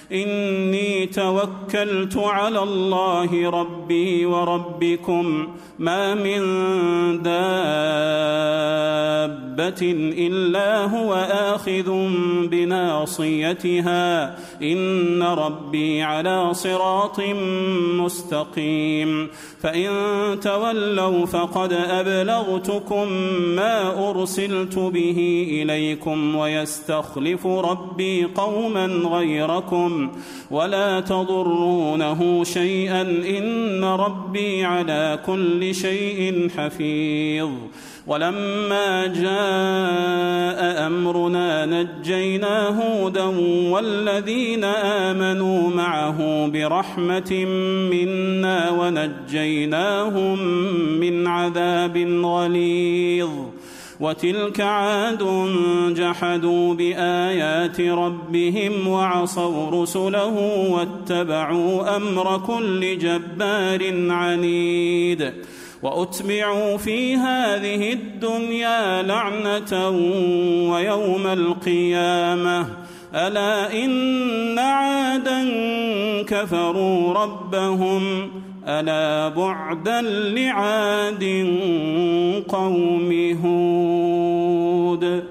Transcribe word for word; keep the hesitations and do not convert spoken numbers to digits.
إني توكلت على الله ربي وربكم ما من دابة إلا هو آخذ بناصيتها إن ربي على صراط مستقيم فإن تولوا فقد أبلغتكم ما أرسلت به إليكم ويستخلف ربي قوما غيركم ولا تضرونه شيئا إن ربي على كل شيء حفيظ ولما جاء أمرنا نجينا هودا والذين آمنوا معه برحمة منا ونجيناهم من عذاب غليظ وتلك عاد جحدوا بآيات ربهم وعصوا رسله واتبعوا أمر كل جبار عنيد وأتبعوا في هذه الدنيا لعنة ويوم القيامة ألا إن عادا كفروا ربهم ألا بعدا لعاد قوم هود.